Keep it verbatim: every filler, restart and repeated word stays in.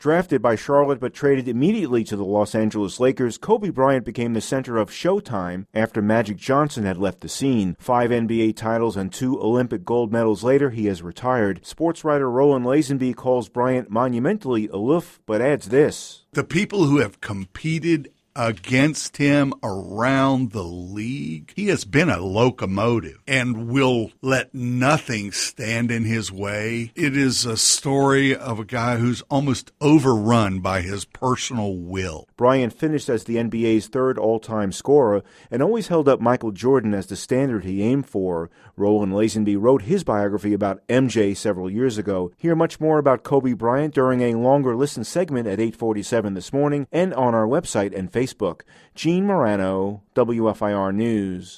Drafted by Charlotte but traded immediately to the Los Angeles Lakers, Kobe Bryant became the center of Showtime after Magic Johnson had left the scene. Five N B A titles and two Olympic gold medals later, he has retired. Sports writer Roland Lazenby calls Bryant monumentally aloof, but adds this. The people who have competed against him around the league, he has been a locomotive and will let nothing stand in his way. It is a story of a guy who's almost overrun by his personal will. Bryant finished as the N B A's third all-time scorer and always held up Michael Jordan as the standard he aimed for. Roland Lazenby wrote his biography about M J several years ago. Hear much more about Kobe Bryant during a longer listen segment at eight forty-seven this morning and on our website and Facebook. Gene Marano, W F I R News.